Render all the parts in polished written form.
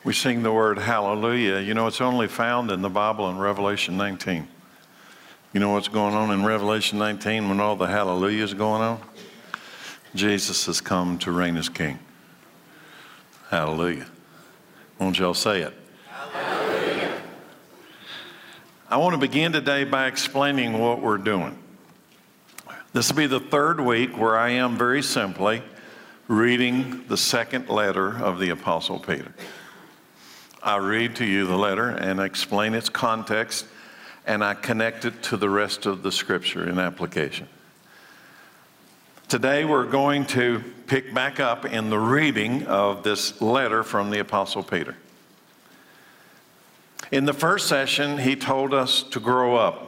We sing the word hallelujah. You know, it's only found in the Bible in Revelation 19. You know what's going on in Revelation 19 when all the hallelujah is going on? Jesus has come to reign as king. Hallelujah. Won't y'all say it? Hallelujah. I want to begin today by explaining what we're doing. This will be the third week where I am very simply reading the second letter of the Apostle Peter. I read to you the letter and explain its context, and I connect it to the rest of the scripture in application. Today we're going to pick back up in the reading of this letter from the Apostle Peter. In the first session, he told us to grow up.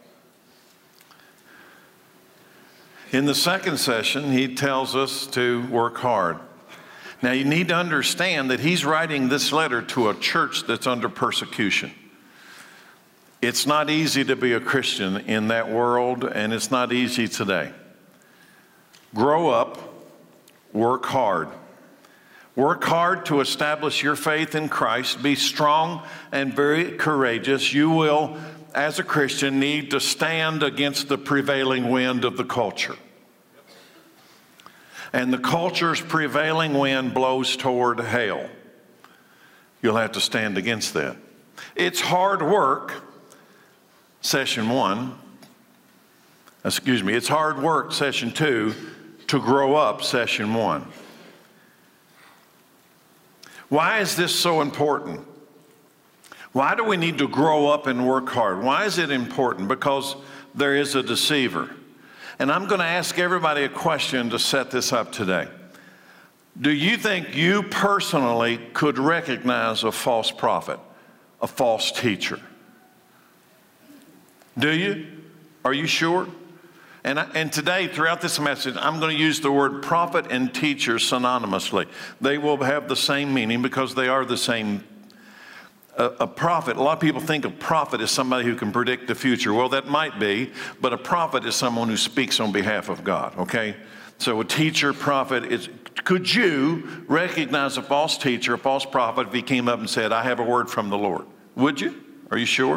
In the second session, he tells us to work hard. Now, you need to understand that he's writing this letter to a church that's under persecution. It's not easy to be a Christian in that world, and it's not easy today. Grow up, work hard. Work hard to establish your faith in Christ. Be strong and very courageous. You will, as a Christian, need to stand against the prevailing wind of the culture. And the culture's prevailing wind blows toward hell. You'll have to stand against that. It's hard work, session 1. It's hard work, session 2, to grow up, session 1. Why is this so important? Why do we need to grow up and work hard? Why is it important? Because there is a deceiver. And I'm going to ask everybody a question to set this up today. Do you think you personally could recognize a false prophet, a false teacher? Do you? Are you sure? And today, throughout this message, I'm going to use the word prophet and teacher synonymously. They will have the same meaning because they are the same. A prophet, a lot of people think a prophet is somebody who can predict the future. Well, that might be, but a prophet is someone who speaks on behalf of God, okay? So a teacher, prophet, could you recognize a false teacher, a false prophet, if he came up and said, I have a word from the Lord? Would you? Are you sure?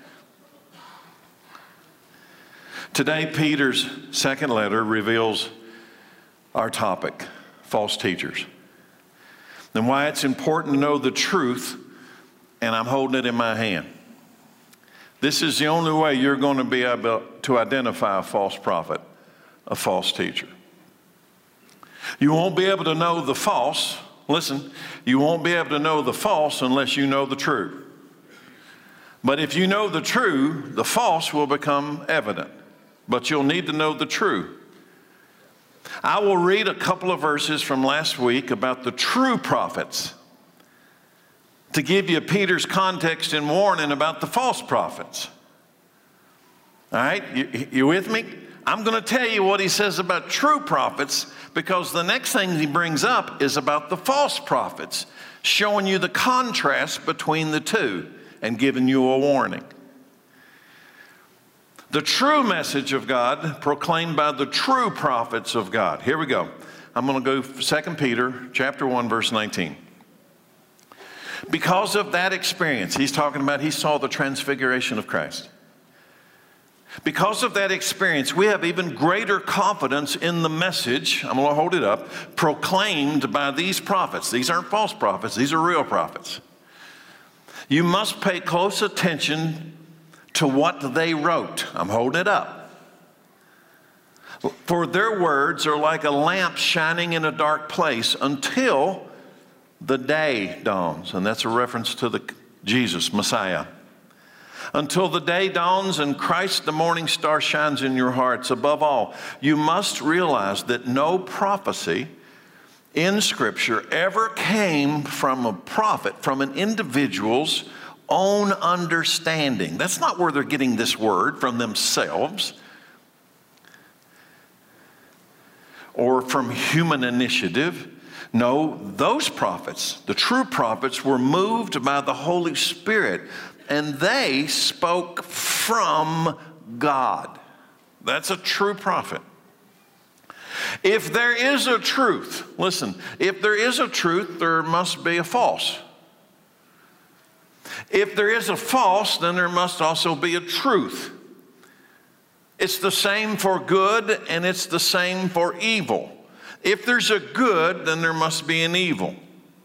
Today, Peter's second letter reveals our topic, false teachers, and why it's important to know the truth, and I'm holding it in my hand. This is the only way you're going to be able to identify a false prophet, a false teacher. You won't be able to know the false. Listen, you won't be able to know the false unless you know the true. But if you know the true, the false will become evident. But you'll need to know the true. I will read a couple of verses from last week about the true prophets to give you Peter's context and warning about the false prophets. All right, you with me? I'm going to tell you what he says about true prophets because the next thing he brings up is about the false prophets, showing you the contrast between the two and giving you a warning. The true message of God proclaimed by the true prophets of God. Here we go. I'm going to go 2 Peter chapter 1, verse 19. Because of that experience, he's talking about he saw the transfiguration of Christ. Because of that experience, we have even greater confidence in the message, I'm going to hold it up, proclaimed by these prophets. These aren't false prophets, these are real prophets. You must pay close attention to what they wrote. I'm holding it up. For their words are like a lamp shining in a dark place until the day dawns. And that's a reference to Jesus, Messiah. Until the day dawns and Christ, the morning star, shines in your hearts. Above all, you must realize that no prophecy in Scripture ever came from a prophet, from an individual's own understanding. That's not where they're getting this word, from themselves or from human initiative. No, those prophets, the true prophets, were moved by the Holy Spirit, and they spoke from God. That's a true prophet. If there is a truth, listen, if there is a truth, there must be a false. If there is a false, then there must also be a truth. It's the same for good and it's the same for evil. If there's a good, then there must be an evil.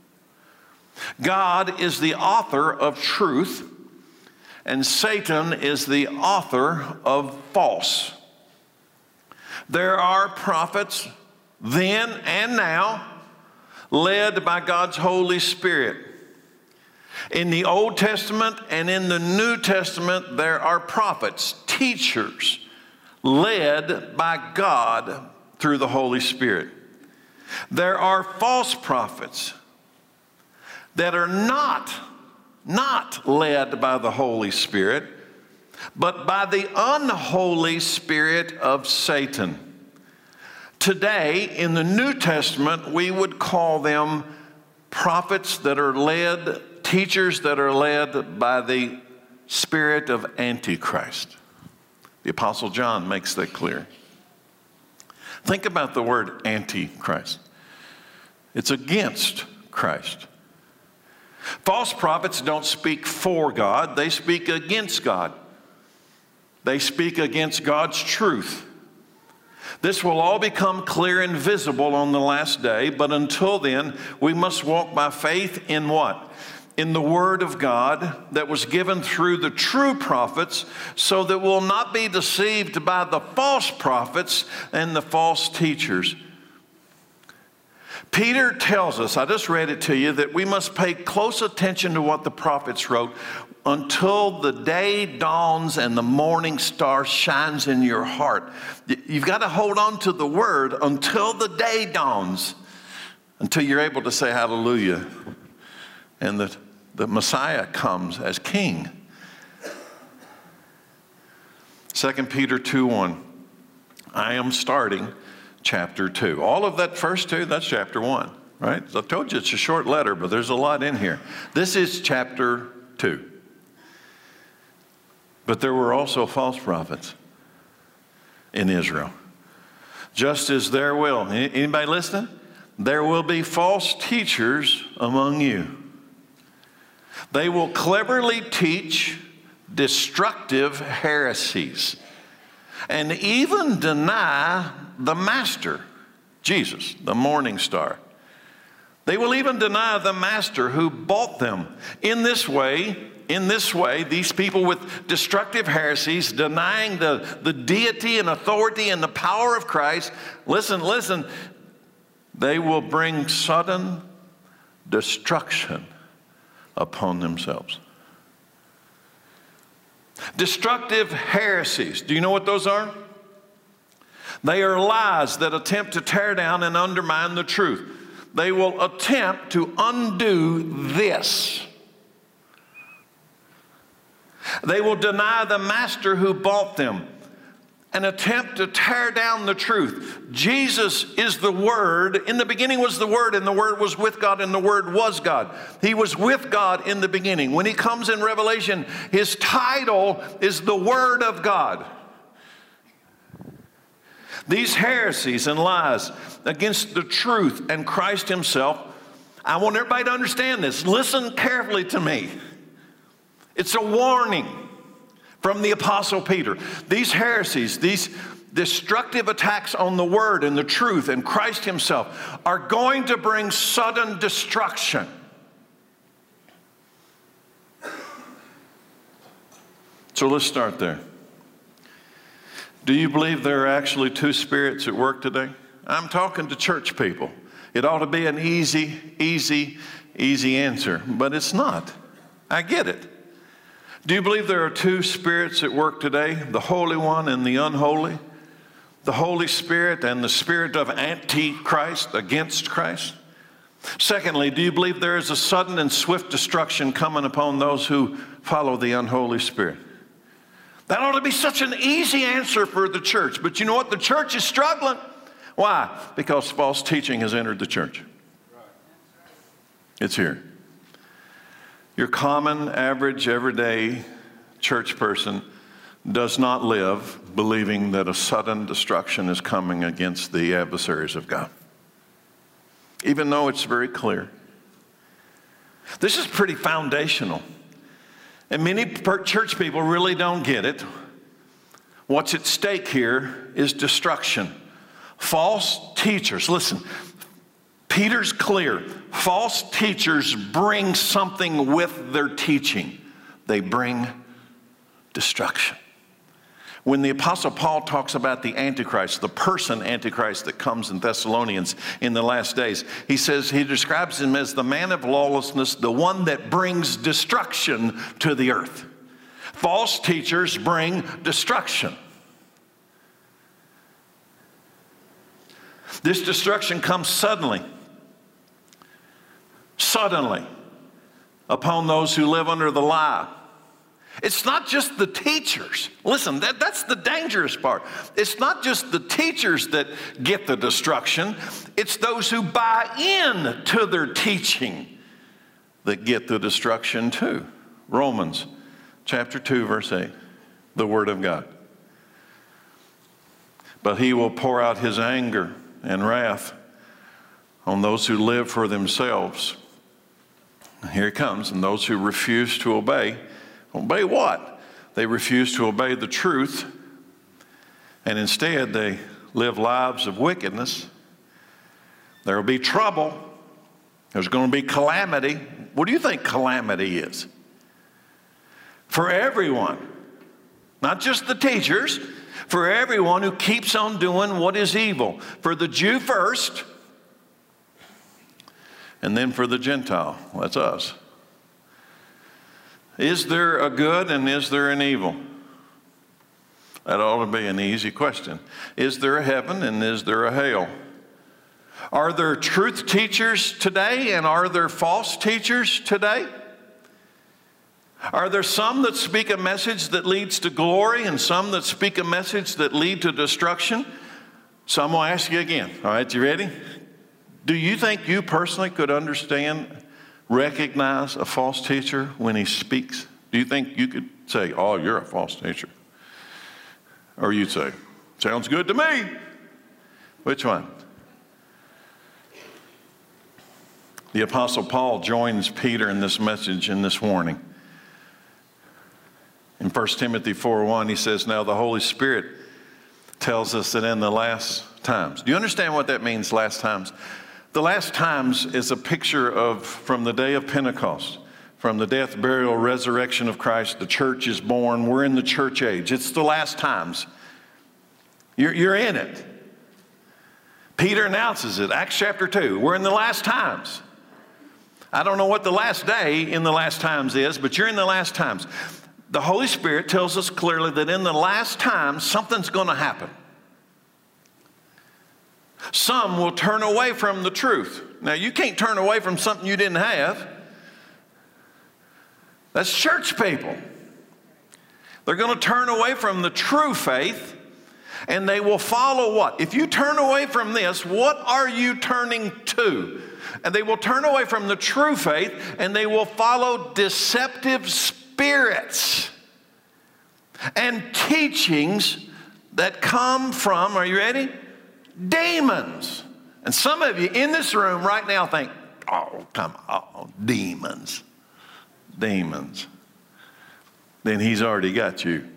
God is the author of truth, and Satan is the author of false. There are prophets then and now led by God's Holy Spirit. In the Old Testament and in the New Testament, there are prophets, teachers, led by God through the Holy Spirit. There are false prophets that are not led by the Holy Spirit, but by the unholy spirit of Satan. Today, in the New Testament, we would call them prophets that are led, teachers that are led by the spirit of Antichrist. The Apostle John makes that clear. Think about the word Antichrist. It's against Christ. False prophets don't speak for God, they speak against God. They speak against God's truth. This will all become clear and visible on the last day, but until then, we must walk by faith in what? In the Word of God that was given through the true prophets, so that we'll not be deceived by the false prophets and the false teachers. Peter tells us, I just read it to you, that we must pay close attention to what the prophets wrote until the day dawns and the morning star shines in your heart. You've got to hold on to the Word until the day dawns, until you're able to say hallelujah and the Messiah comes as king. 2 Peter 2:1. I am starting chapter 2. All of that first 2, that's chapter 1, right? So I told you it's a short letter, but there's a lot in here. This is chapter 2. But there were also false prophets in Israel. Just as there will. Anybody listening? There will be false teachers among you. They will cleverly teach destructive heresies and even deny the Master, Jesus, the morning star. They will even deny the Master who bought them. In this way, these people with destructive heresies, denying the deity and authority and the power of Christ, listen, they will bring sudden destruction upon themselves. Destructive heresies. Do you know what those are? They are lies that attempt to tear down and undermine the truth. They will attempt to undo this. They will deny the Master who bought them and attempt to tear down the truth. Jesus is the Word. In the beginning was the Word, and the Word was with God, and the Word was God. He was with God in the beginning. When he comes in Revelation, his title is the Word of God. These heresies and lies against the truth and Christ himself, I want everybody to understand this. Listen carefully to me. It's a warning from the Apostle Peter. These heresies, these destructive attacks on the Word and the truth and Christ himself are going to bring sudden destruction. So let's start there. Do you believe there are actually two spirits at work today? I'm talking to church people. It ought to be an easy answer, but it's not. I get it. Do you believe there are two spirits at work today, the Holy One and the unholy? The Holy Spirit and the spirit of Antichrist, against Christ? Secondly, do you believe there is a sudden and swift destruction coming upon those who follow the unholy spirit? That ought to be such an easy answer for the church. But you know what? The church is struggling. Why? Because false teaching has entered the church. It's here. Your common, average, everyday church person does not live believing that a sudden destruction is coming against the adversaries of God, even though it's very clear. This is pretty foundational. And many church people really don't get it. What's at stake here is destruction. False teachers, listen, Peter's clear. False teachers bring something with their teaching. They bring destruction. When the Apostle Paul talks about the Antichrist, the person Antichrist that comes in Thessalonians in the last days, he describes him as the man of lawlessness, the one that brings destruction to the earth. False teachers bring destruction. This destruction comes suddenly upon those who live under the lie. It's not just the teachers. Listen, that's the dangerous part. It's not just the teachers that get the destruction. It's those who buy in to their teaching that get the destruction too. Romans chapter 2, verse 8, the Word of God. But he will pour out his anger and wrath on those who live for themselves. Here it comes. And those who refuse to obey. Obey what? They refuse to obey the truth, and instead they live lives of wickedness. There will be trouble. There's going to be calamity. What do you think calamity is? For everyone, not just the teachers, for everyone who keeps on doing what is evil. For the Jew first, and then for the Gentile. That's us. Is there a good and is there an evil? That ought to be an easy question. Is there a heaven and is there a hell? Are there truth teachers today and are there false teachers today? Are there some that speak a message that leads to glory and some that speak a message that lead to destruction? So I'm going to ask you again. All right, you ready? Do you think you personally could recognize a false teacher when he speaks? Do you think you could say, oh, you're a false teacher? Or you'd say, sounds good to me. Which one? The Apostle Paul joins Peter in this message, in this warning. In 1 Timothy 4:1, he says, now the Holy Spirit tells us that in the last times. Do you understand what that means, last times? The last times is a picture of from the day of Pentecost, from the death, burial, resurrection of Christ. The church is born. We're in the church age. It's the last times. You're in it. Peter announces it, Acts chapter 2. We're in the last times. I don't know what the last day in the last times is, but you're in the last times. The Holy Spirit tells us clearly that in the last times, something's going to happen. Some will turn away from the truth. Now, you can't turn away from something you didn't have. That's church people. They're going to turn away from the true faith, and they will follow what? If you turn away from this, what are you turning to? And they will turn away from the true faith, and they will follow deceptive spirits and teachings that come from, are you ready? Demons. And some of you in this room right now think, oh, come on, demons. Demons. Then he's already got you.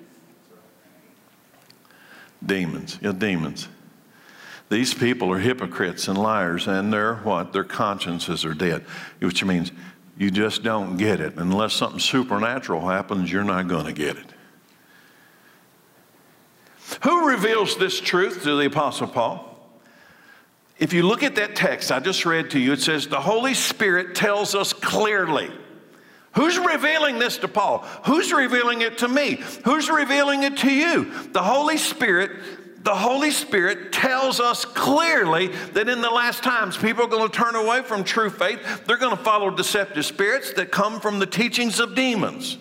Demons. Yeah, demons. These people are hypocrites and liars, and they're what? Their consciences are dead, which means you just don't get it. Unless something supernatural happens, you're not going to get it. Who reveals this truth to the Apostle Paul? If you look at that text I just read to you, it says the Holy Spirit tells us clearly. Who's revealing this to Paul? Who's revealing it to me? Who's revealing it to you? The Holy Spirit tells us clearly that in the last times, people are going to turn away from true faith. They're going to follow deceptive spirits that come from the teachings of demons.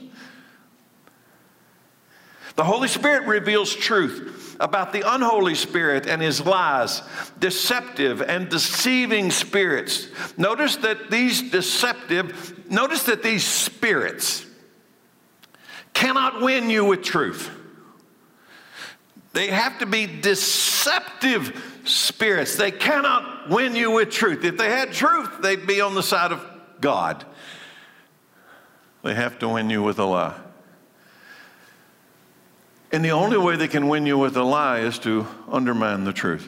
The Holy Spirit reveals truth about the unholy spirit and his lies, deceptive and deceiving spirits. Notice that these spirits cannot win you with truth. They have to be deceptive spirits. They cannot win you with truth. If they had truth, they'd be on the side of God. They have to win you with a lie. And the only way they can win you with a lie is to undermine the truth.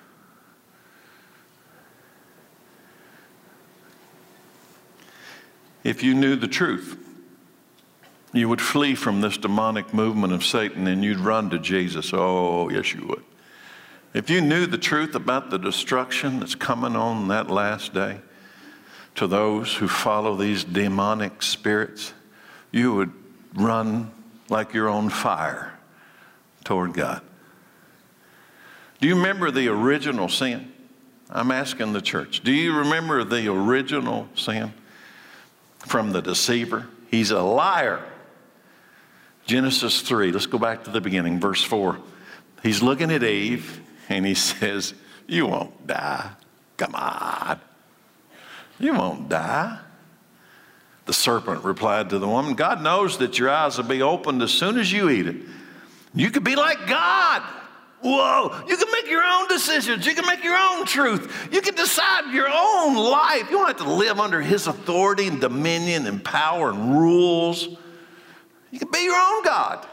If you knew the truth, you would flee from this demonic movement of Satan and you'd run to Jesus. Oh, yes, you would. If you knew the truth about the destruction that's coming on that last day to those who follow these demonic spirits, you would run like you're on fire toward God. Do you remember the original sin? I'm asking the church. Do you remember the original sin from the deceiver? He's a liar. Genesis 3, let's go back to the beginning, verse 4. He's looking at Eve and he says, you won't die. Come on. You won't die. The serpent replied to the woman, God knows that your eyes will be opened as soon as you eat it. You could be like God. Whoa, you can make your own decisions. You can make your own truth. You can decide your own life. You don't have to live under his authority and dominion and power and rules. You can be your own God.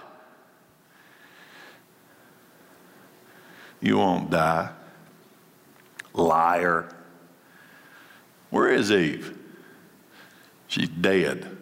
You won't die. Liar. Where is Eve? She's dead.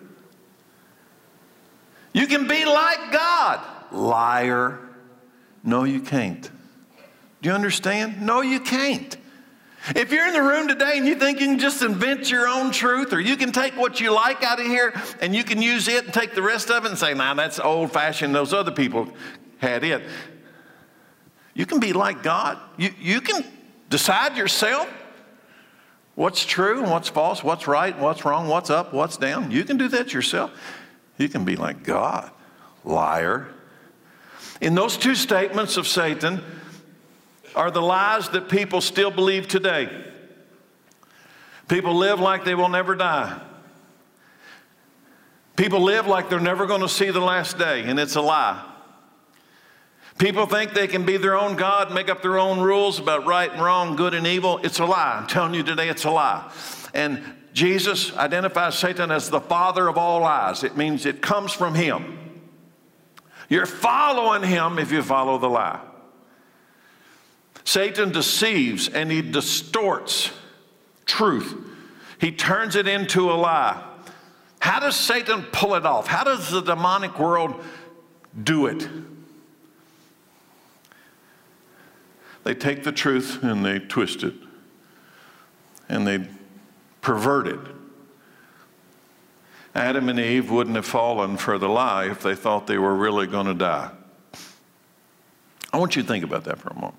You can be like God. Liar. No, you can't. Do you understand? No, you can't. If you're in the room today and you think you can just invent your own truth, or you can take what you like out of here and you can use it and take the rest of it and say, nah, that's old-fashioned, those other people had it. You can be like God. You can decide yourself what's true and what's false, what's right, what's wrong, what's up, what's down. You can do that yourself. You can be like God. Liar. In those two statements of Satan are the lies that people still believe today. People live like they will never die. People live like they're never going to see the last day, and it's a lie. People think they can be their own God, make up their own rules about right and wrong, good and evil. It's a lie. I'm telling you today, it's a lie. And Jesus identifies Satan as the father of all lies. It means it comes from him. You're following him if you follow the lie. Satan deceives and he distorts truth. He turns it into a lie. How does Satan pull it off? How does the demonic world do it? They take the truth and they twist it and they pervert it. Adam and Eve wouldn't have fallen for the lie if they thought they were really going to die. I want you to think about that for a moment.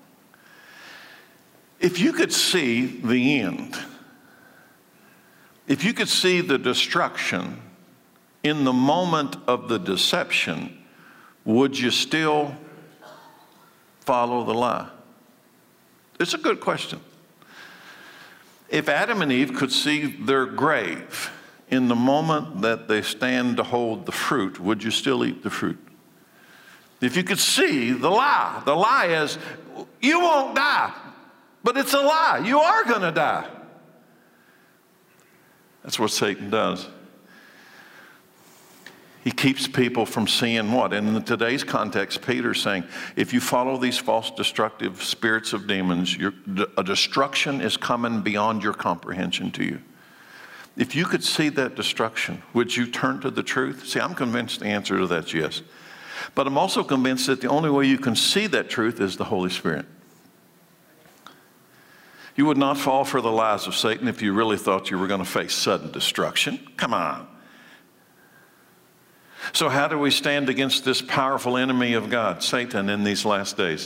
If you could see the end, if you could see the destruction in the moment of the deception, would you still follow the lie? It's a good question. If Adam and Eve could see their grave in the moment that they stand to hold the fruit, would you still eat the fruit? If you could see the lie is, you won't die, but it's a lie. You are going to die. That's what Satan does. He keeps people from seeing what? And in today's context, Peter's saying, if you follow these false destructive spirits of demons, a destruction is coming beyond your comprehension to you. If you could see that destruction, would you turn to the truth? See, I'm convinced the answer to that's yes. But I'm also convinced that the only way you can see that truth is the Holy Spirit. You would not fall for the lies of Satan if you really thought you were going to face sudden destruction. Come on. So how do we stand against this powerful enemy of God, Satan, in these last days?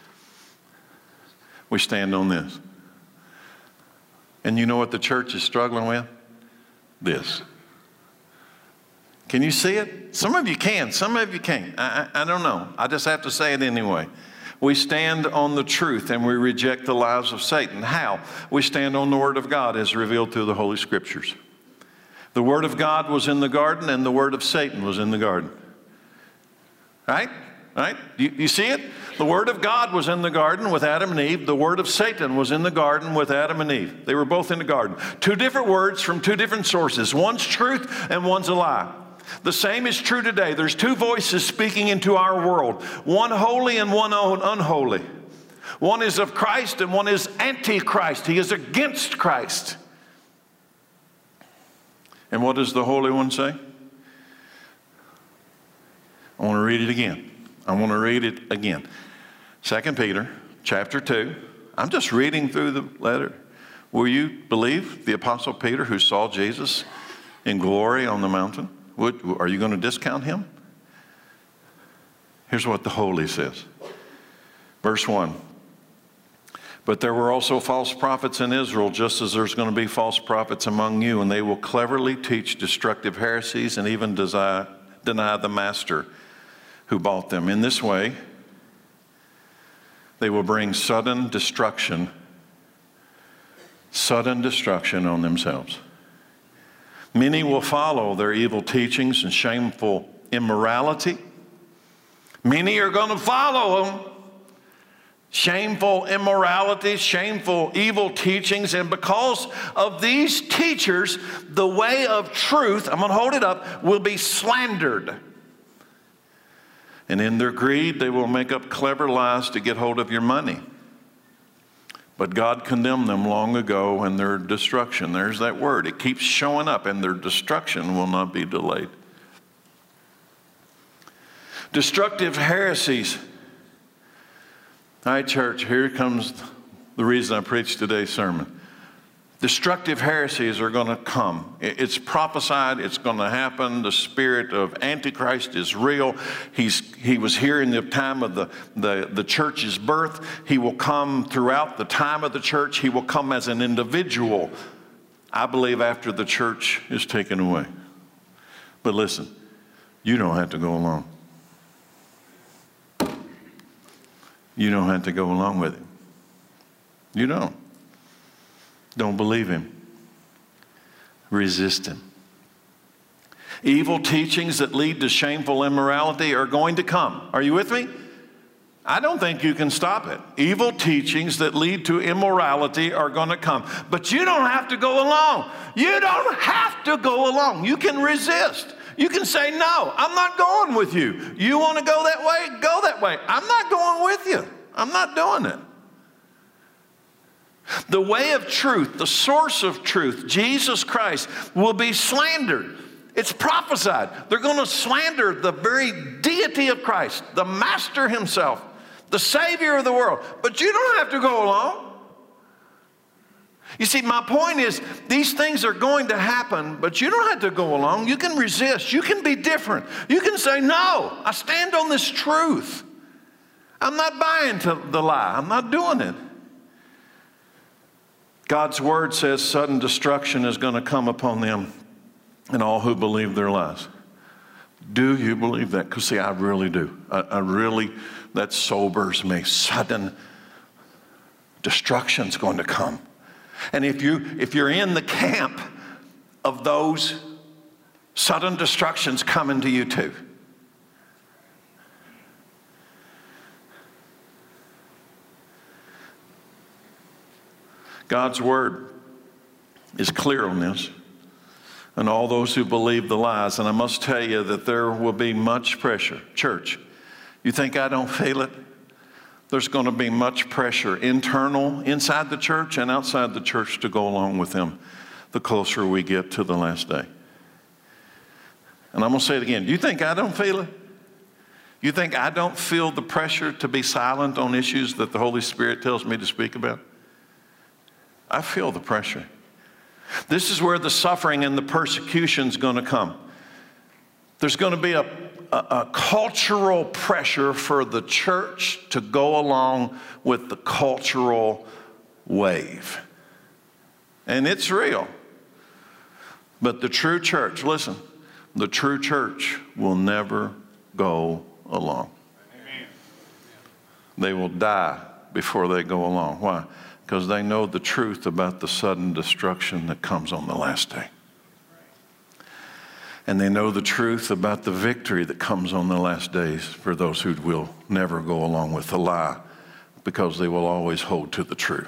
We stand on this. And you know what the church is struggling with? This. Can you see it? Some of you can, some of you can't. I don't know. I just have to say it anyway. We stand on the truth and we reject the lies of Satan. How? We stand on the Word of God as revealed through the Holy Scriptures. The Word of God was in the garden and the Word of Satan was in the garden. Right? Right? You see it? The Word of God was in the garden with Adam and Eve. The Word of Satan was in the garden with Adam and Eve. They were both in the garden. Two different words from two different sources. One's truth and one's a lie. The same is true today. There's two voices speaking into our world, one holy and one unholy. One is of Christ and one is anti-Christ. He is against Christ. And what does the Holy One say? I want to read it again. I want to read it again. 2 Peter chapter 2. I'm just reading through the letter. Will you believe the Apostle Peter who saw Jesus in glory on the mountain? Are you going to discount him? Here's what the Holy says. Verse 1. But there were also false prophets in Israel, just as there's going to be false prophets among you, and they will cleverly teach destructive heresies and even deny the master who bought them. In this way, they will bring sudden destruction on themselves. Many will follow their evil teachings and shameful immorality. Many are going to follow them. Shameful immorality, shameful evil teachings. And because of these teachers, the way of truth, I'm going to hold it up, will be slandered. And in their greed, they will make up clever lies to get hold of your money. But God condemned them long ago in their destruction. There's that word. It keeps showing up, and their destruction will not be delayed. Destructive heresies. All right, church, here comes the reason I preached today's sermon. Destructive heresies are going to come. It's prophesied. It's going to happen. The spirit of Antichrist is real. He was here in the time of the church's birth. He will come throughout the time of the church. He will come as an individual, I believe, after the church is taken away. But listen, you don't have to go along. You don't have to go along with him. You don't. Don't believe him. Resist him. Evil teachings that lead to shameful immorality are going to come. Are you with me? I don't think you can stop it. Evil teachings that lead to immorality are going to come. But you don't have to go along. You don't have to go along. You can resist. You can say, no, I'm not going with you. You want to go that way? Go that way. I'm not going with you. I'm not doing it. The way of truth, the source of truth, Jesus Christ, will be slandered. It's prophesied. They're going to slander the very deity of Christ, the Master himself, the Savior of the world. But you don't have to go along. You see, my point is, these things are going to happen, but you don't have to go along. You can resist. You can be different. You can say, no, I stand on this truth. I'm not buying to the lie. I'm not doing it. God's word says sudden destruction is going to come upon them and all who believe their lies. Do you believe that? Because see, I really do. I really, that sobers me. Sudden destruction is going to come. And if you're in the camp of those, sudden destruction's coming to you too. God's word is clear on this. And all those who believe the lies. And I must tell you that there will be much pressure. Church, you think I don't feel it? There's going to be much pressure, internal, inside the church and outside the church, to go along with him the closer we get to the last day. And I'm going to say it again. You think I don't feel it? You think I don't feel the pressure to be silent on issues that the Holy Spirit tells me to speak about? I feel the pressure. This is where the suffering and the persecution is going to come. There's going to be a cultural pressure for the church to go along with the cultural wave. And it's real. But the true church, listen, the true church will never go along. Amen. They will die before they go along. Why? Because they know the truth about the sudden destruction that comes on the last day. And they know the truth about the victory that comes on the last days for those who will never go along with the lie, because they will always hold to the truth.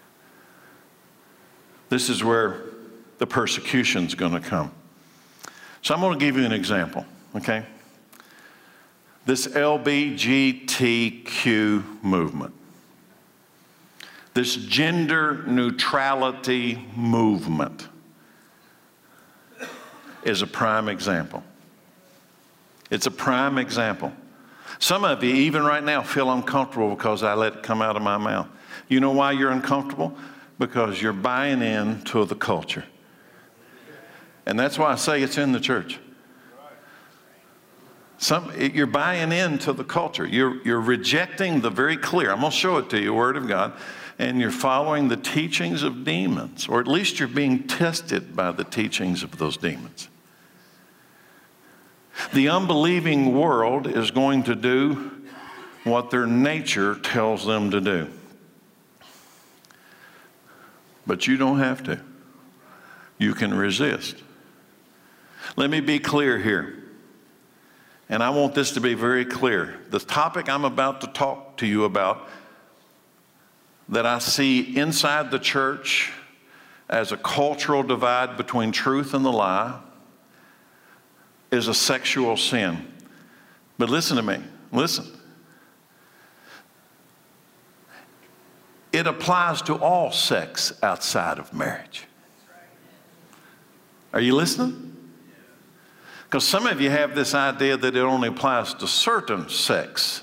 This is where the persecution's going to come. So I'm going to give you an example, okay? This LGBTQ movement, this gender neutrality movement is a prime example. It's a prime example. Some of you, even right now, feel uncomfortable because I let it come out of my mouth. You know why you're uncomfortable? Because you're buying into the culture. And that's why I say it's in the church. You're buying into the culture. You're rejecting the very clear, I'm going to show it to you, Word of God, and you're following the teachings of demons, or at least you're being tested by the teachings of those demons. The unbelieving world is going to do what their nature tells them to do. But you don't have to. You can resist. Let me be clear here. And I want this to be very clear. The topic I'm about to talk to you about that I see inside the church as a cultural divide between truth and the lie is a sexual sin. But listen to me. Listen. It applies to all sex outside of marriage. Are you listening? Because some of you have this idea that it only applies to certain sex.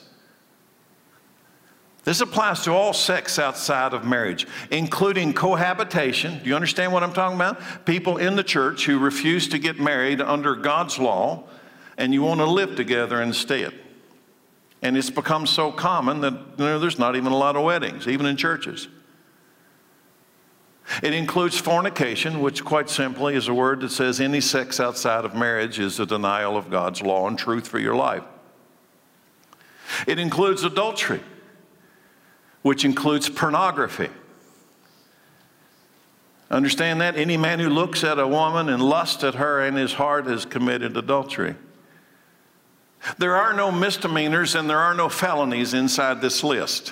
This applies to all sex outside of marriage, including cohabitation. Do you understand what I'm talking about? People in the church who refuse to get married under God's law, and you want to live together instead. And it's become so common that there's not even a lot of weddings, even in churches. It includes fornication, which quite simply is a word that says any sex outside of marriage is a denial of God's law and truth for your life. It includes adultery, which includes pornography. Understand that? Any man who looks at a woman and lusts at her in his heart has committed adultery. There are no misdemeanors and there are no felonies inside this list.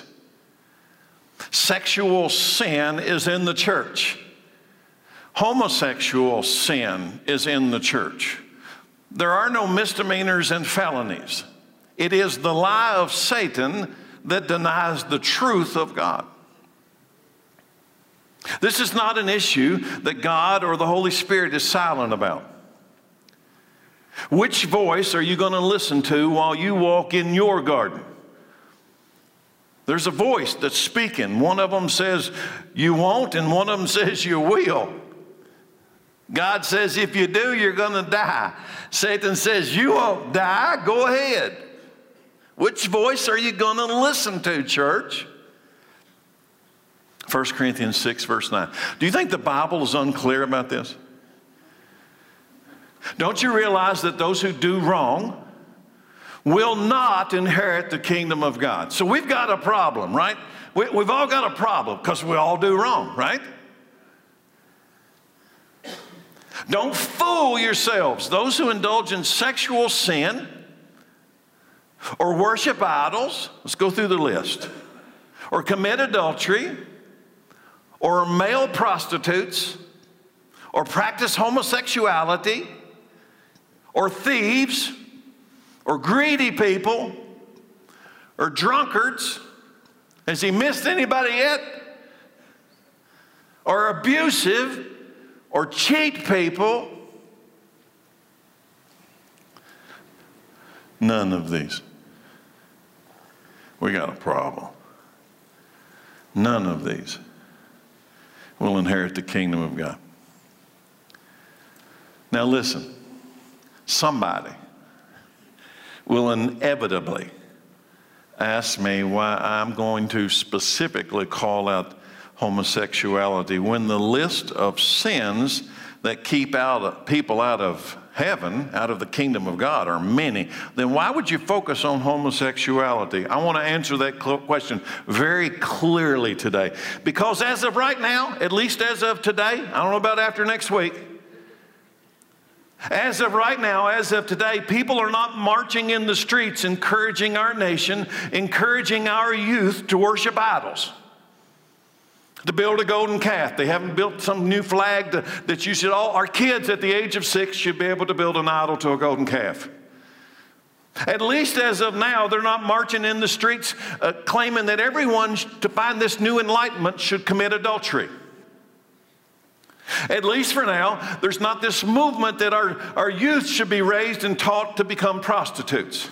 Sexual sin is in the church. Homosexual sin is in the church. There are no misdemeanors and felonies. It is the lie of Satan that denies the truth of God. This is not an issue that God or the Holy Spirit is silent about. Which voice are you going to listen to while you walk in your garden? There's a voice that's speaking. One of them says you won't, and one of them says you will. God says if you do, you're going to die. Satan says you won't die. Go ahead. Which voice are you going to listen to, church? 1 Corinthians 6, verse 9. Do you think the Bible is unclear about this? Don't you realize that those who do wrong will not inherit the kingdom of God? So we've got a problem, right? We've all got a problem because we all do wrong, right? Don't fool yourselves. Those who indulge in sexual sin or worship idols, let's go through the list, or commit adultery, or male prostitutes, or practice homosexuality, or thieves, or greedy people, or drunkards. Has he missed anybody yet? Or abusive, or cheat people. None of these. We got a problem. None of these will inherit the kingdom of God. Now listen, somebody will inevitably ask me why I'm going to specifically call out homosexuality when the list of sins that keep people out of heaven, out of the kingdom of God, are many. Then why would you focus on homosexuality? I want to answer that question very clearly today. Because as of right now, at least as of today, I don't know about after next week, as of right now, as of today, people are not marching in the streets encouraging our nation, encouraging our youth to worship idols. to build a golden calf. They haven't built some new flag that you should all, our kids at the age of 6 should be able to build an idol to a golden calf. At least as of now, they're not marching in the streets claiming that everyone to find this new enlightenment should commit adultery. At least for now, there's not this movement that our youth should be raised and taught to become prostitutes.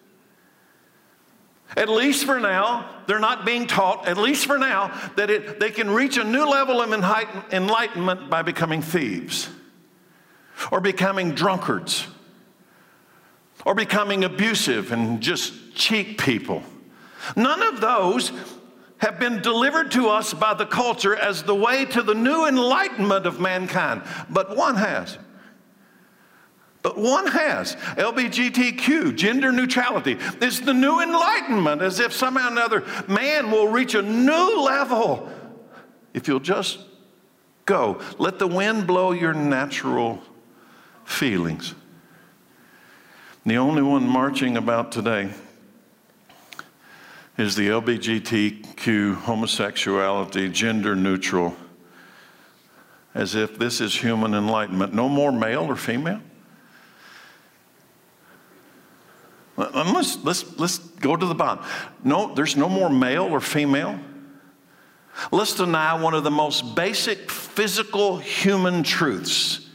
At least for now, they're not being taught, at least for now, that they can reach a new level of enlightenment by becoming thieves or becoming drunkards or becoming abusive and just cheat people. None of those have been delivered to us by the culture as the way to the new enlightenment of mankind. But one has. But one has. LGBTQ, gender neutrality. It's the new enlightenment, as if somehow or another man will reach a new level if you'll just go. Let the wind blow your natural feelings. The only one marching about today is the LGBTQ, homosexuality, gender neutral, as if this is human enlightenment. No more male or female. Let's go to the bottom. No, there's no more male or female. Let's deny one of the most basic physical human truths.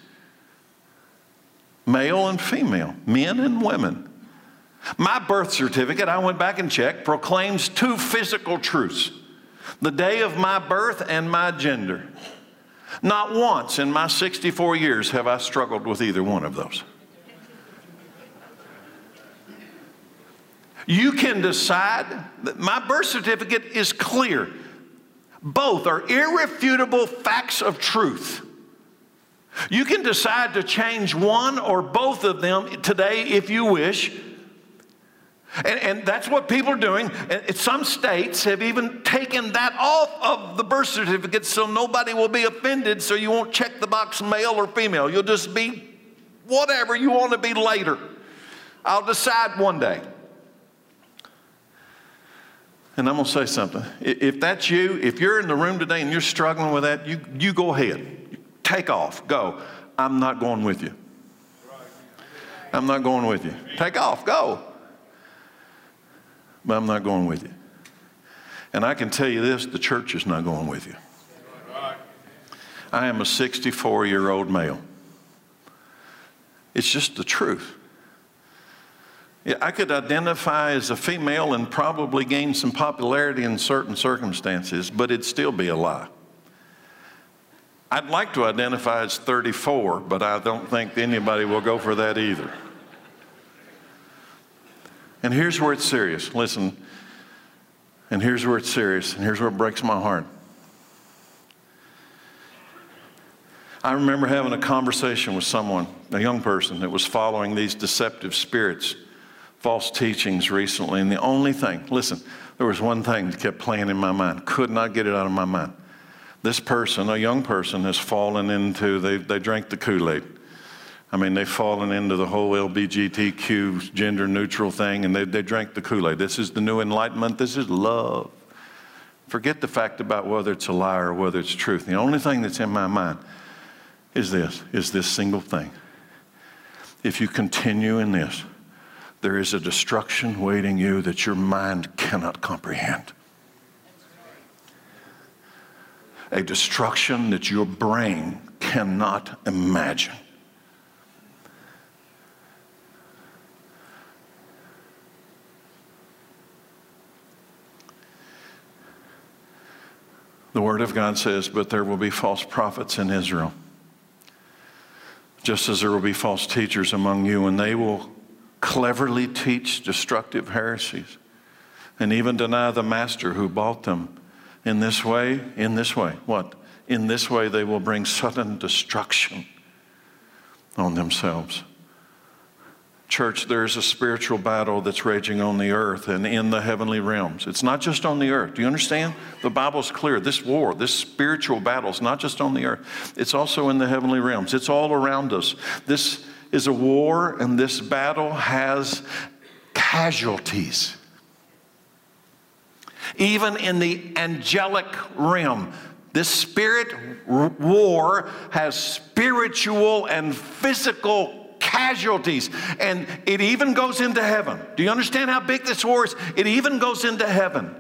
Male and female, men and women. My birth certificate, I went back and checked, proclaims 2 physical truths: the day of my birth and my gender. Not once in my 64 years have I struggled with either one of those. You can decide that my birth certificate is clear. Both are irrefutable facts of truth. You can decide to change one or both of them today if you wish. And that's what people are doing. And some states have even taken that off of the birth certificate so nobody will be offended, so you won't check the box male or female. You'll just be whatever you want to be later. I'll decide one day. And I'm going to say something. If that's you, if you're in the room today and you're struggling with that, you go ahead. Take off. Go. I'm not going with you. I'm not going with you. Take off. Go. But I'm not going with you. And I can tell you this, the church is not going with you. I am a 64-year-old male. It's just the truth. Yeah, I could identify as a female and probably gain some popularity in certain circumstances, but it'd still be a lie. I'd like to identify as 34, but I don't think anybody will go for that either. And here's where it's serious. Listen, and here's where it's serious, and here's where it breaks my heart. I remember having a conversation with someone, a young person that was following these deceptive spirits, false teachings recently, and the only thing, listen, there was one thing that kept playing in my mind, could not get it out of my mind. This person, a young person, has fallen into, they drank the Kool-Aid. I mean, they've fallen into the whole LGBTQ gender neutral thing, and they drank the Kool-Aid. This is the new enlightenment. This is love. Forget the fact about whether it's a lie or whether it's truth. The only thing that's in my mind is this single thing. If you continue in this, there is a destruction waiting you that your mind cannot comprehend. A destruction that your brain cannot imagine. The Word of God says, but there will be false prophets in Israel, just as there will be false teachers among you, and they will cleverly teach destructive heresies and even deny the master who bought them. In this way, what? In this way they will bring sudden destruction on themselves. Church, there's a spiritual battle that's raging on the earth and in the heavenly realms. It's not just on the earth. Do you understand? The Bible's clear. This war, this spiritual battle is not just on the earth. It's also in the heavenly realms. It's all around us. This is a war, and this battle has casualties. Even in the angelic realm, This spirit war has spiritual and physical casualties, and it even goes into heaven. Do you understand how big this war is? It even goes into heaven.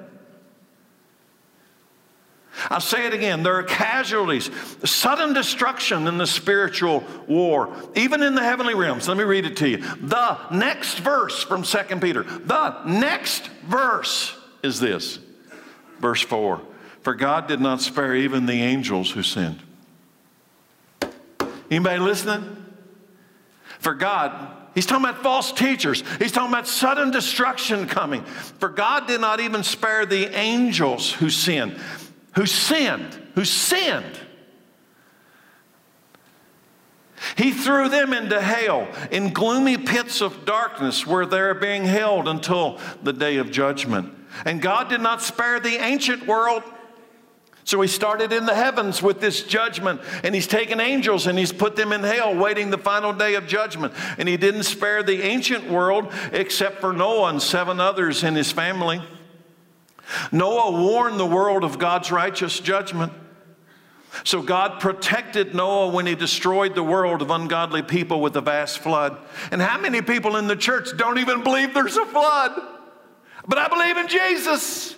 I'll say it again. There are casualties, sudden destruction in the spiritual war, even in the heavenly realms. Let me read it to you. The next verse from 2 Peter, the next verse is this, verse 4. For God did not spare even the angels who sinned. Anybody listening? For God, he's talking about false teachers. He's talking about sudden destruction coming. For God did not even spare the angels who sinned. Who sinned. He threw them into hell, in gloomy pits of darkness where they're being held until the day of judgment. And God did not spare the ancient world. So he started in the heavens with this judgment, and he's taken angels and he's put them in hell waiting the final day of judgment. And he didn't spare the ancient world except for Noah and 7 others in his family. Noah warned the world of God's righteous judgment. So God protected Noah when he destroyed the world of ungodly people with a vast flood. And how many people in the church don't even believe there's a flood? But I believe in Jesus.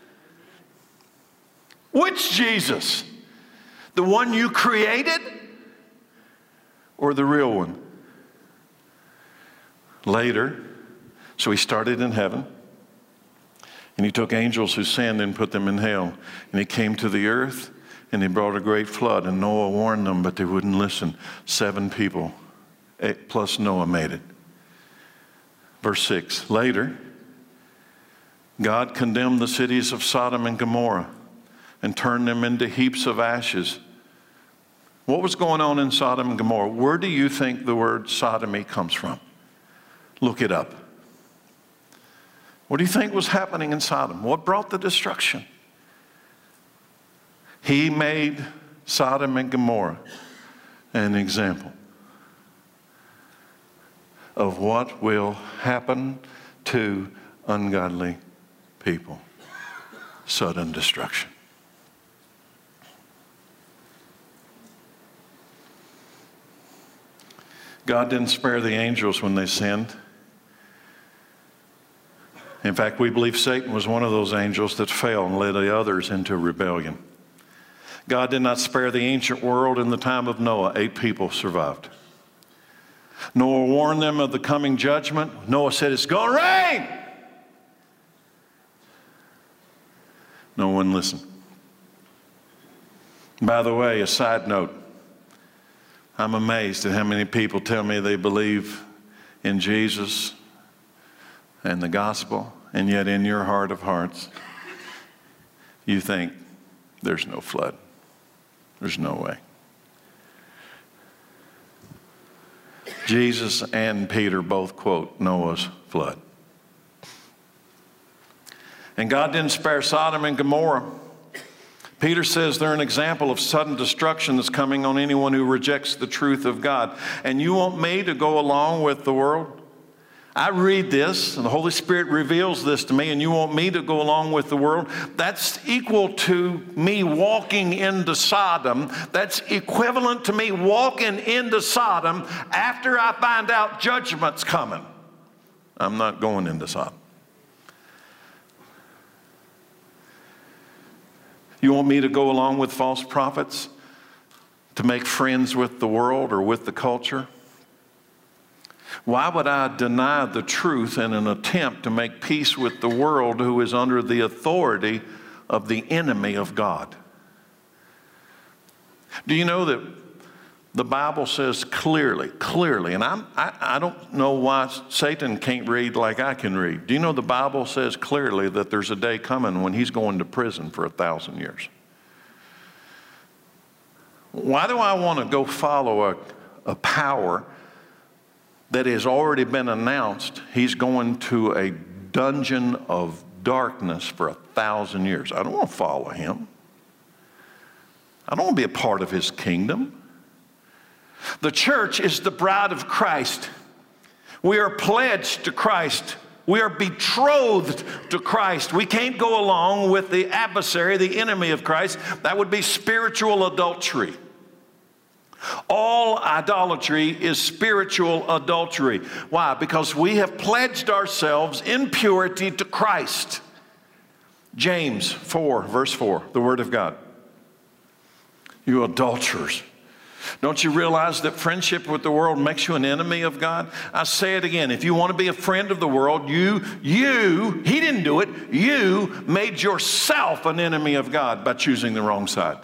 Which Jesus? The one you created or the real one? Later, so he started in heaven. And he took angels who sinned and put them in hell. And he came to the earth and he brought a great flood. And Noah warned them, but they wouldn't listen. 7 people, 8 plus Noah, made it. Verse 6, later, God condemned the cities of Sodom and Gomorrah and turned them into heaps of ashes. What was going on in Sodom and Gomorrah? Where do you think the word sodomy comes from? Look it up. What do you think was happening in Sodom? What brought the destruction? He made Sodom and Gomorrah an example of what will happen to ungodly people. Sudden destruction. God didn't spare the angels when they sinned. In fact, we believe Satan was one of those angels that fell and led the others into rebellion. God did not spare the ancient world in the time of Noah. 8 people survived. Noah warned them of the coming judgment. Noah said, it's going to rain. No one listened. By the way, a side note, I'm amazed at how many people tell me they believe in Jesus and the gospel, and yet in your heart of hearts, you think there's no flood. There's no way. Jesus and Peter both quote Noah's flood. And God didn't spare Sodom and Gomorrah. Peter says they're an example of sudden destruction that's coming on anyone who rejects the truth of God. And you want me to go along with the world? I read this, and the Holy Spirit reveals this to me, and you want me to go along with the world? That's equal to me walking into Sodom. That's equivalent to me walking into Sodom after I find out judgment's coming. I'm not going into Sodom. You want me to go along with false prophets to make friends with the world or with the culture? Why would I deny the truth in an attempt to make peace with the world who is under the authority of the enemy of God? Do you know that the Bible says clearly, and I don't know why Satan can't read like I can read. Do you know the Bible says clearly that there's a day coming when he's going to prison for 1,000 years? Why do I want to go follow a power that has already been announced? He's going to a dungeon of darkness for 1,000 years. I don't want to follow him. I don't want to be a part of his kingdom. The church is the bride of Christ. We are pledged to Christ We are betrothed to Christ. We can't go along with the adversary, the enemy of Christ. That would be spiritual adultery. All idolatry is spiritual adultery. Why? Because we have pledged ourselves in purity to Christ. James 4, verse 4, the Word of God. You adulterers. Don't you realize that friendship with the world makes you an enemy of God? I say it again. If you want to be a friend of the world, he didn't do it. You made yourself an enemy of God by choosing the wrong side.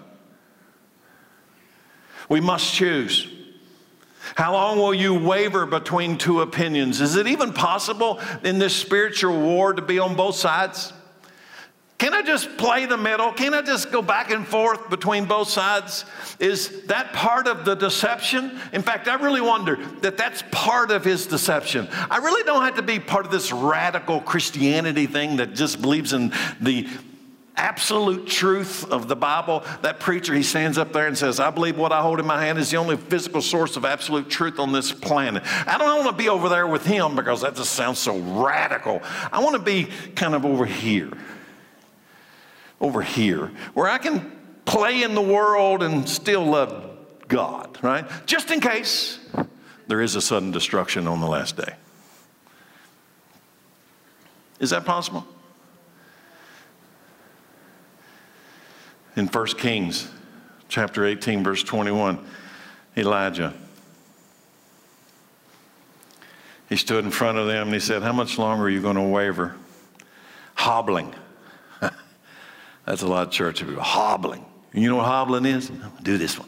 We must choose. How long will you waver between two opinions? Is it even possible in this spiritual war to be on both sides? Can I just play the middle? Can I just go back and forth between both sides? Is that part of the deception? In fact, I really wonder that that's part of his deception. I really don't have to be part of this radical Christianity thing that just believes in the absolute truth of the Bible. That preacher, he stands up there and says, I believe what I hold in my hand is the only physical source of absolute truth on this planet. I don't want to be over there with him because that just sounds so radical. I want to be kind of over here, where I can play in the world and still love God, right? Just in case there is a sudden destruction on the last day. Is that possible? In 1 Kings chapter 18, verse 21, Elijah, he stood in front of them and he said, how much longer are you going to waver? Hobbling. That's a lot of church people. Hobbling. You know what hobbling is? I'm going to do this one.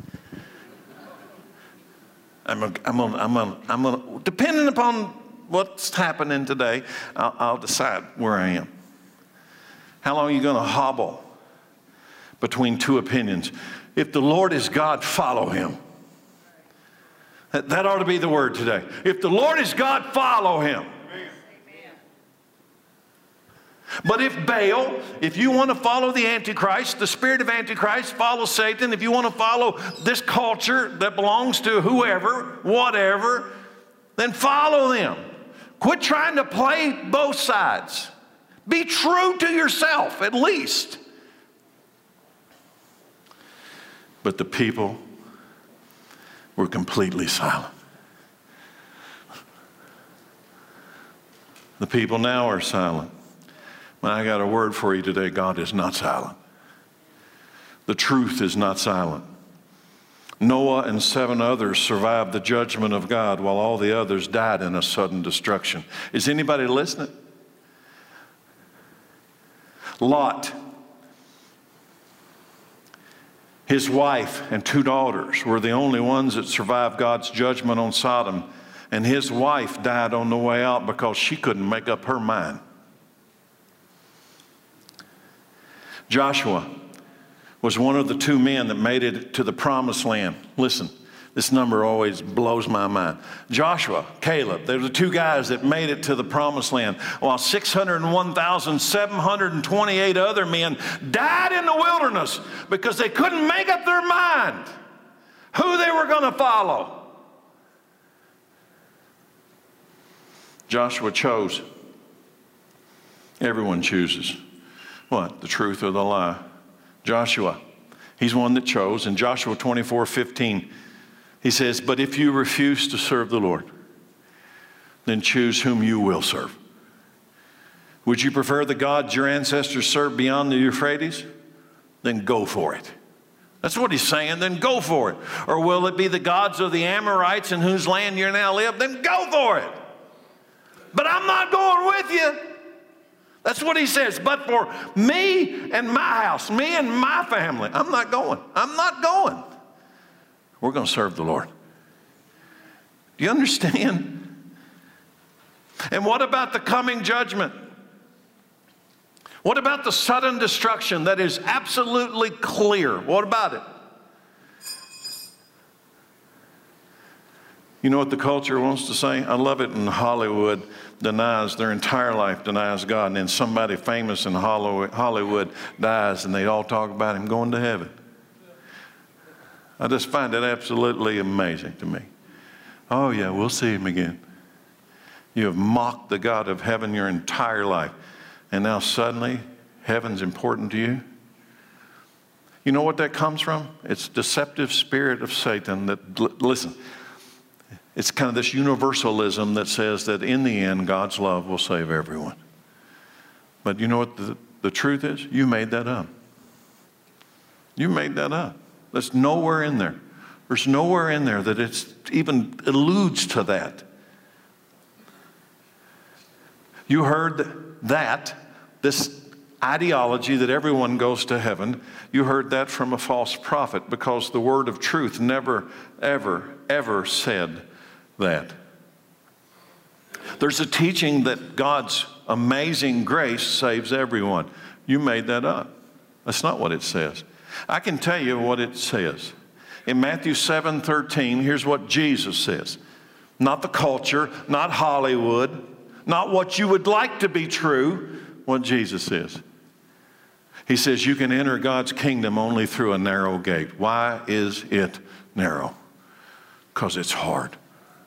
I'm gonna, depending upon what's happening today, I'll decide where I am. How long are you going to hobble between two opinions? If the Lord is God, follow him. That ought to be the word today. If the Lord is God, follow him. But if Baal, if you want to follow the Antichrist, the spirit of Antichrist, follow Satan. If you want to follow this culture that belongs to whoever, whatever, then follow them. Quit trying to play both sides. Be true to yourself, at least. But the people were completely silent. The people now are silent. I got a word for you today. God is not silent. The truth is not silent. Noah and 7 others survived the judgment of God while all the others died in a sudden destruction. Is anybody listening? Lot, his wife and 2 daughters were the only ones that survived God's judgment on Sodom, and his wife died on the way out because she couldn't make up her mind. Joshua was one of the 2 men that made it to the promised land. Listen, this number always blows my mind. Joshua, Caleb, they were the 2 guys that made it to the promised land, while 601,728 other men died in the wilderness because they couldn't make up their mind who they were going to follow. Joshua chose. Everyone chooses. What? The truth or the lie? Joshua, he's one that chose. In Joshua 24:15, he says, but if you refuse to serve the Lord, then choose whom you will serve. Would you prefer the gods your ancestors served beyond the Euphrates? Then go for it. That's what he's saying. Then go for it. Or will it be the gods of the Amorites in whose land you now live? Then go for it. But I'm not going with you. That's what he says. But for me and my house, me and my family, I'm not going. I'm not going. We're going to serve the Lord. Do you understand? And what about the coming judgment? What about the sudden destruction that is absolutely clear? What about it? You know what the culture wants to say? I love it in Hollywood. Denies their entire life, denies God, and then somebody famous in Hollywood dies and they all talk about him going to heaven. I just find it absolutely amazing to me. Oh yeah, we'll see him again. You have mocked the God of heaven your entire life. And now suddenly, heaven's important to you? You know what that comes from? It's deceptive spirit of Satan that, listen, it's kind of this universalism that says that in the end, God's love will save everyone. But you know what the truth is? You made that up. You made that up. There's nowhere in there. There's nowhere in there that it even alludes to that. You heard that, this ideology that everyone goes to heaven, you heard that from a false prophet, because the word of truth never, ever, ever said that. There's a teaching that God's amazing grace saves everyone. You made that up. That's not what it says. I can tell you what it says. In Matthew 7:13, here's what Jesus says. Not the culture, not Hollywood, not what you would like to be true, what Jesus says. He says you can enter God's kingdom only through a narrow gate. Why is it narrow? Because it's hard.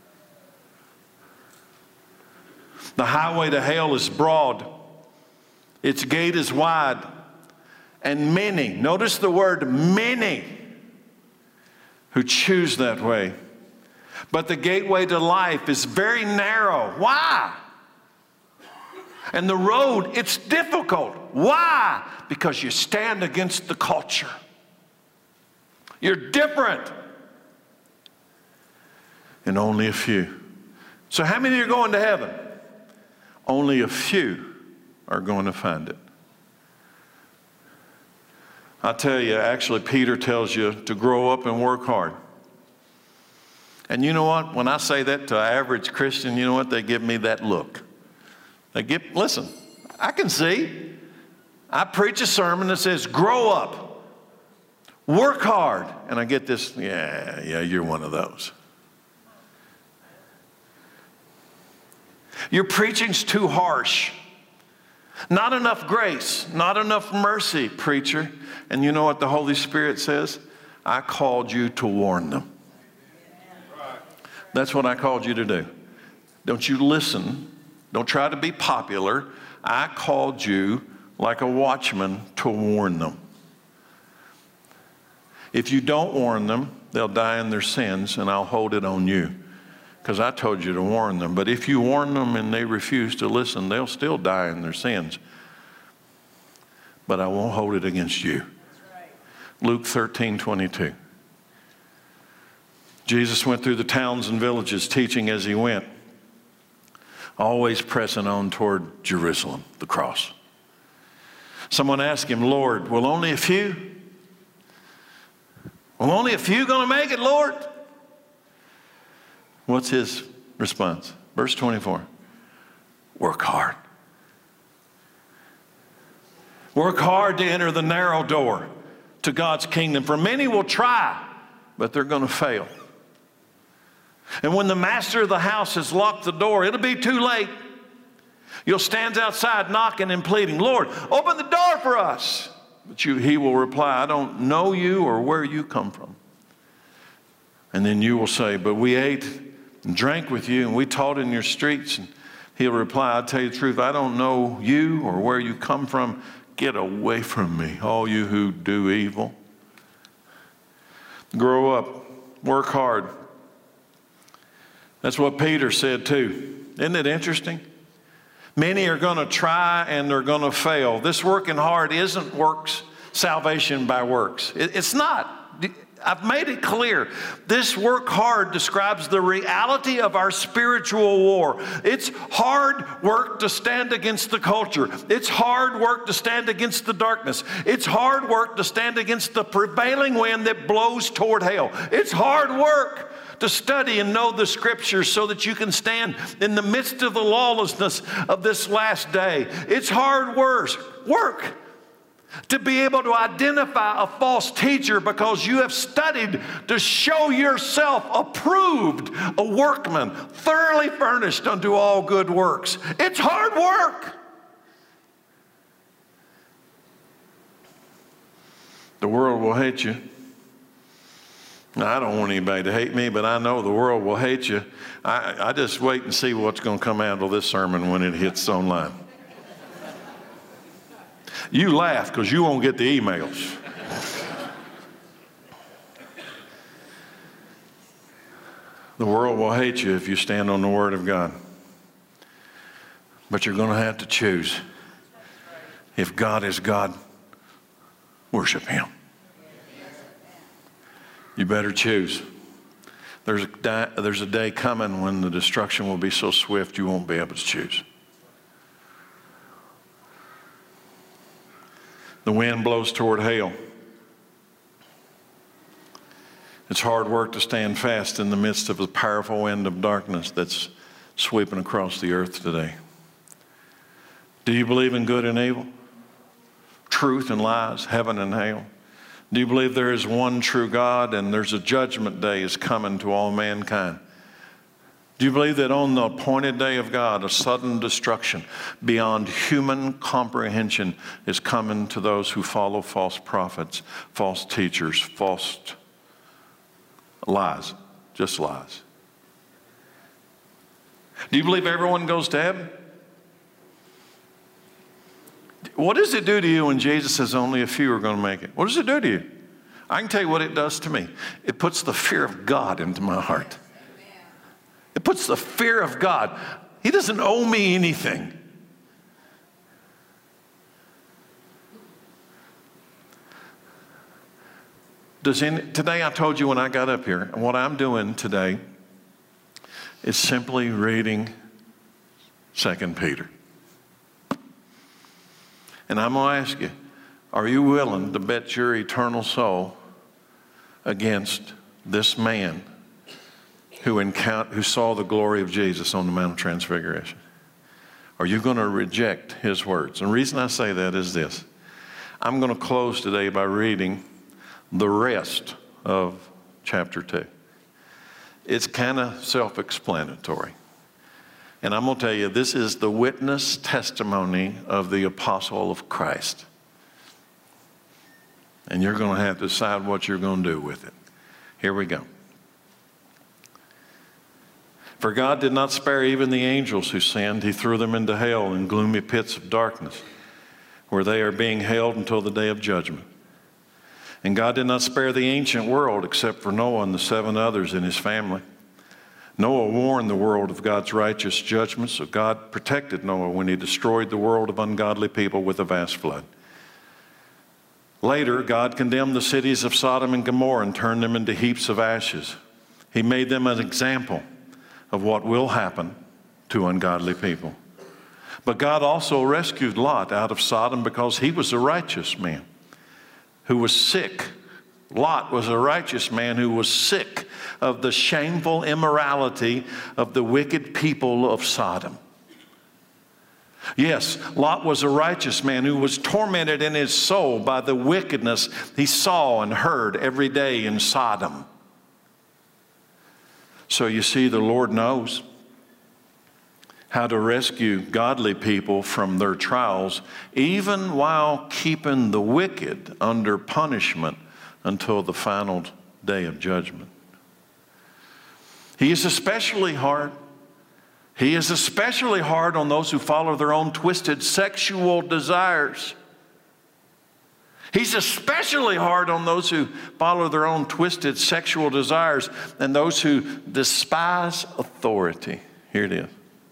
The highway to hell is broad. Its gate is wide. And many, notice the word many, who choose that way. But the gateway to life is very narrow. Why? And the road, it's difficult. Why? Because you stand against the culture. You're different. And only a few. So how many are going to heaven? Only a few are going to find it. I tell you, actually, Peter tells you to grow up and work hard. And you know what? When I say that to an average Christian, you know what? They give me that look. Listen, I can see. I preach a sermon that says, grow up, work hard. And I get this, yeah, you're one of those. Your preaching's too harsh. Not enough grace, not enough mercy, preacher. And you know what the Holy Spirit says? I called you to warn them. That's what I called you to do. Don't you listen. Don't try to be popular. I called you like a watchman to warn them. If you don't warn them, they'll die in their sins, and I'll hold it on you, because I told you to warn them. But if you warn them and they refuse to listen, they'll still die in their sins. But I won't hold it against you. Luke 13:22. Jesus went through the towns and villages teaching as he went, always pressing on toward Jerusalem, the cross. Someone asked him, Lord, will only a few going to make it, Lord? What's his response? Verse 24. Work hard. Work hard to enter the narrow door to God's kingdom. For many will try, but they're going to fail. And when the master of the house has locked the door, it'll be too late. You'll stand outside knocking and pleading, Lord, open the door for us. But he will reply, I don't know you or where you come from. And then you will say, but we ate and drank with you and we taught in your streets. And he'll reply, I tell you the truth, I don't know you or where you come from. Get away from me, all you who do evil. Grow up, work hard. That's what Peter said too. Isn't it interesting? Many are going to try and they're going to fail. This working hard isn't works, salvation by works. It's not. I've made it clear. This work hard describes the reality of our spiritual war. It's hard work to stand against the culture. It's hard work to stand against the darkness. It's hard work to stand against the prevailing wind that blows toward hell. It's hard work to study and know the scriptures so that you can stand in the midst of the lawlessness of this last day. It's hard work to be able to identify a false teacher because you have studied to show yourself approved, a workman, thoroughly furnished unto all good works. It's hard work. The world will hate you. Now, I don't want anybody to hate me, but I know the world will hate you. I just wait and see what's going to come out of this sermon when it hits online. You laugh because you won't get the emails. The world will hate you if you stand on the Word of God. But you're going to have to choose. If God is God, worship Him. You better choose. There's a day coming when the destruction will be so swift you won't be able to choose. The wind blows toward hail. It's hard work to stand fast in the midst of a powerful wind of darkness that's sweeping across the earth today. Do you believe in good and evil? Truth and lies, heaven and hell? Do you believe there is one true God and there's a judgment day is coming to all mankind? Do you believe that on the appointed day of God, a sudden destruction beyond human comprehension is coming to those who follow false prophets, false teachers, false lies, just lies? Do you believe everyone goes to heaven? What does it do to you when Jesus says only a few are going to make it? What does it do to you? I can tell you what it does to me. It puts the fear of God into my heart. It puts the fear of God. He doesn't owe me anything. Today I told you when I got up here, and what I'm doing today is simply reading 2 Peter. And I'm going to ask you, are you willing to bet your eternal soul against this man who saw the glory of Jesus on the Mount of Transfiguration? Are you going to reject his words? And the reason I say that is this. I'm going to close today by reading the rest of chapter 2. It's kind of self-explanatory. And I'm going to tell you, this is the witness testimony of the apostle of Christ. And you're going to have to decide what you're going to do with it. Here we go. For God did not spare even the angels who sinned. He threw them into hell in gloomy pits of darkness, where they are being held until the day of judgment. And God did not spare the ancient world except for Noah and the 7 others in his family. Noah warned the world of God's righteous judgment, so God protected Noah when he destroyed the world of ungodly people with a vast flood. Later, God condemned the cities of Sodom and Gomorrah and turned them into heaps of ashes. He made them an example of what will happen to ungodly people. But God also rescued Lot out of Sodom because he was a righteous man who was sick. Lot was a righteous man who was sick of the shameful immorality of the wicked people of Sodom. Yes, Lot was a righteous man who was tormented in his soul by the wickedness he saw and heard every day in Sodom. So you see, the Lord knows how to rescue godly people from their trials, even while keeping the wicked under punishment until the final day of judgment. He is especially hard. He is especially hard on those who follow their own twisted sexual desires. He's especially hard on those who follow their own twisted sexual desires and those who despise authority. Here it is.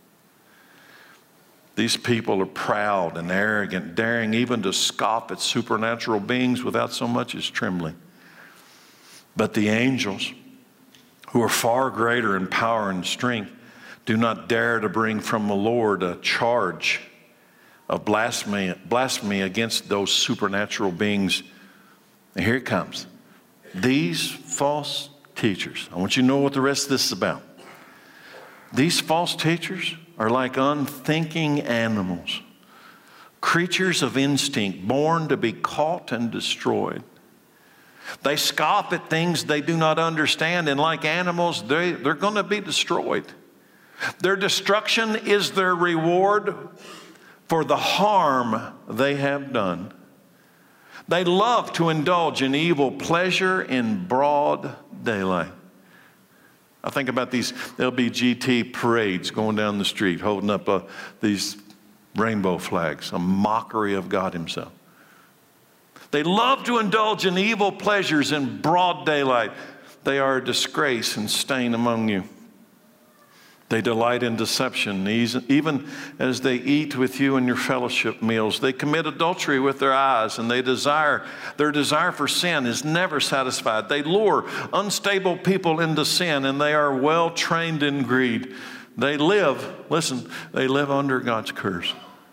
These people are proud and arrogant, daring even to scoff at supernatural beings without so much as trembling. But the angels, who are far greater in power and strength, do not dare to bring from the Lord a charge of blasphemy against those supernatural beings. And here it comes. These false teachers, I want you to know what the rest of this is about. These false teachers are like unthinking animals, creatures of instinct, born to be caught and destroyed. They scoff at things they do not understand, and like animals, they're going to be destroyed. Their destruction is their reward for the harm they have done. They love to indulge in evil pleasure in broad daylight. I think about these LBGT parades going down the street, holding up these rainbow flags, a mockery of God himself. They love to indulge in evil pleasures in broad daylight. They are a disgrace and stain among you. They delight in deception, even as they eat with you in your fellowship meals. They commit adultery with their eyes, and their desire for sin is never satisfied. They lure unstable people into sin, and they are well trained in greed. They live under God's curse.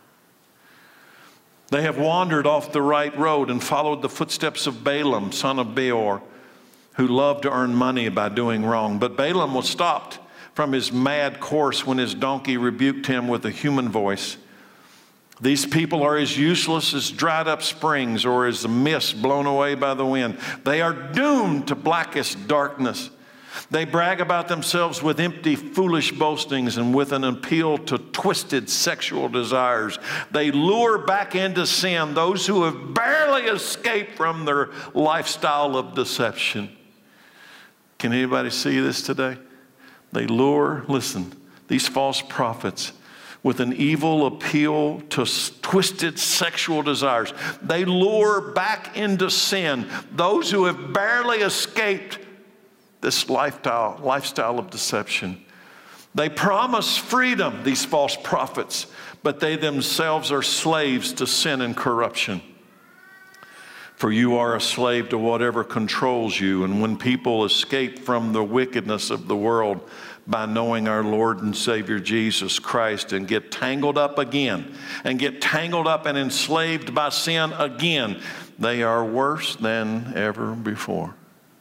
They have wandered off the right road and followed the footsteps of Balaam, son of Beor, who loved to earn money by doing wrong. But Balaam was stopped from his mad course when his donkey rebuked him with a human voice. These people are as useless as dried up springs or as a mist blown away by the wind. They are doomed to blackest darkness. They brag about themselves with empty, foolish boastings and with an appeal to twisted sexual desires. They lure back into sin those who have barely escaped from their lifestyle of deception. Can anybody see this today? They lure, these false prophets with an evil appeal to twisted sexual desires. They lure back into sin those who have barely escaped this lifestyle of deception. They promise freedom, these false prophets, but they themselves are slaves to sin and corruption. For you are a slave to whatever controls you, and when people escape from the wickedness of the world by knowing our Lord and Savior Jesus Christ and get tangled up again, and get tangled up and enslaved by sin again, they are worse than ever before.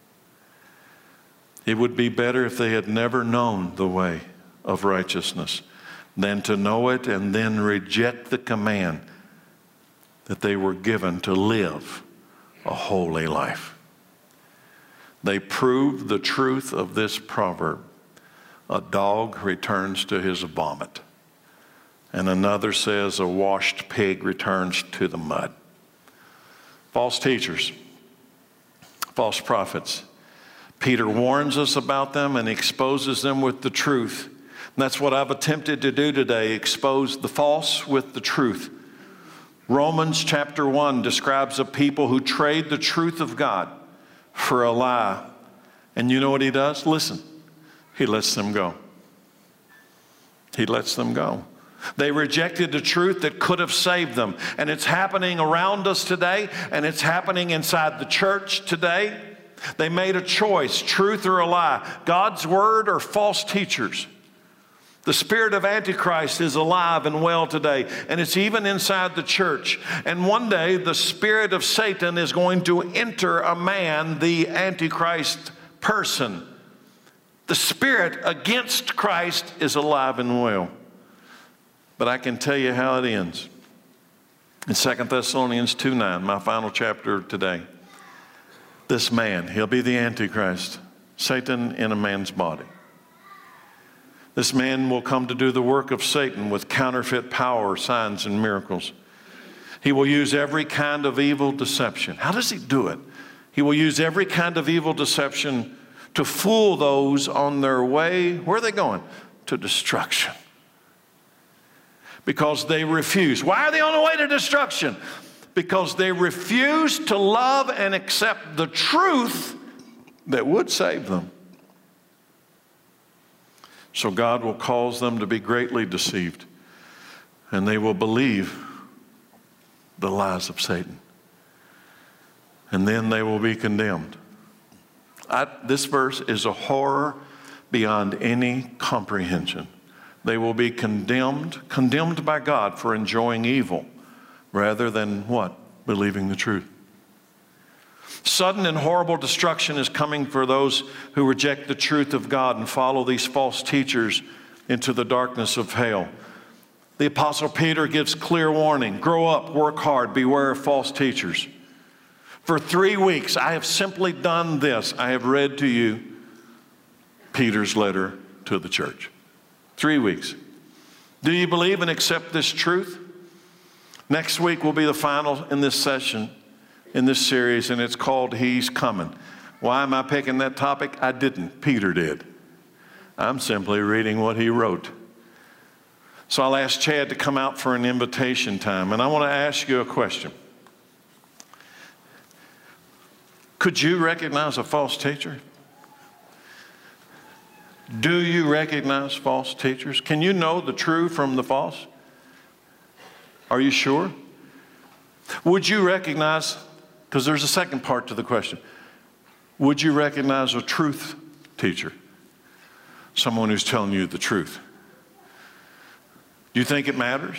It would be better if they had never known the way of righteousness than to know it and then reject the command that they were given to live a holy life. They prove the truth of this proverb. A dog returns to his vomit, and another says a washed pig returns to the mud. False teachers, false prophets. Peter warns us about them and exposes them with the truth. And that's what I've attempted to do today, expose the false with the truth. Romans chapter 1 describes a people who trade the truth of God for a lie. And you know what he does? Listen, he lets them go. He lets them go. They rejected the truth that could have saved them. And it's happening around us today, and it's happening inside the church today. They made a choice, truth or a lie, God's word or false teachers. The spirit of Antichrist is alive and well today, and it's even inside the church. And one day, the spirit of Satan is going to enter a man, the Antichrist person. The spirit against Christ is alive and well. But I can tell you how it ends. In 2 Thessalonians 2:9, my final chapter today. This man, he'll be the Antichrist, Satan in a man's body. This man will come to do the work of Satan with counterfeit power, signs, and miracles. He will use every kind of evil deception. How does he do it? He will use every kind of evil deception to fool those on their way. Where are they going? To destruction. Because they refuse. Why are they on the way to destruction? Because they refuse to love and accept the truth that would save them. So God will cause them to be greatly deceived, and they will believe the lies of Satan. And then they will be condemned. This verse is a horror beyond any comprehension. They will be condemned by God for enjoying evil rather than what? Believing the truth. Sudden and horrible destruction is coming for those who reject the truth of God and follow these false teachers into the darkness of hell. The Apostle Peter gives clear warning. Grow up, work hard, beware of false teachers. For 3 weeks, I have simply done this. I have read to you Peter's letter to the church. 3 weeks. Do you believe and accept this truth? Next week will be the final in this session. in this series, and it's called He's Coming. Why am I picking that topic? I didn't. Peter did. I'm simply reading what he wrote. So I'll ask Chad to come out for an invitation time, and I want to ask you a question. Could you recognize a false teacher? Do you recognize false teachers? Can you know the true from the false? Are you sure? Would you recognize, because there's a second part to the question, would you recognize a truth teacher? Someone who's telling you the truth. Do you think it matters?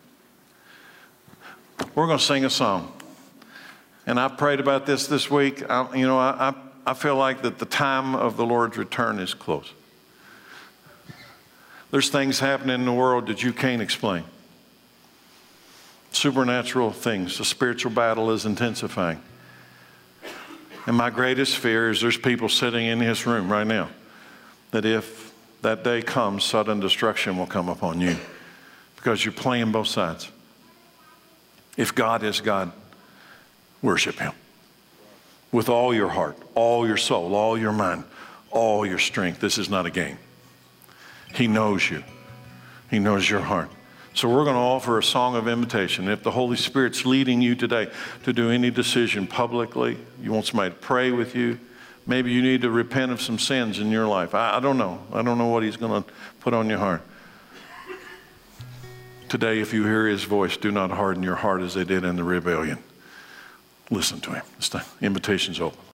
We're going to sing a song. And I prayed about this week. I feel like that the time of the Lord's return is close. There's things happening in the world that you can't explain. Supernatural things. The spiritual battle is intensifying. And my greatest fear is there's people sitting in this room right now that if that day comes, sudden destruction will come upon you because you're playing both sides. If God is God, worship Him with all your heart, all your soul, all your mind, all your strength. This is not a game. He knows you. He knows your heart. So we're going to offer a song of invitation. If the Holy Spirit's leading you today to do any decision publicly, you want somebody to pray with you, maybe you need to repent of some sins in your life. I don't know. I don't know what He's going to put on your heart. Today, if you hear His voice, do not harden your heart as they did in the rebellion. Listen to Him. The invitation's open.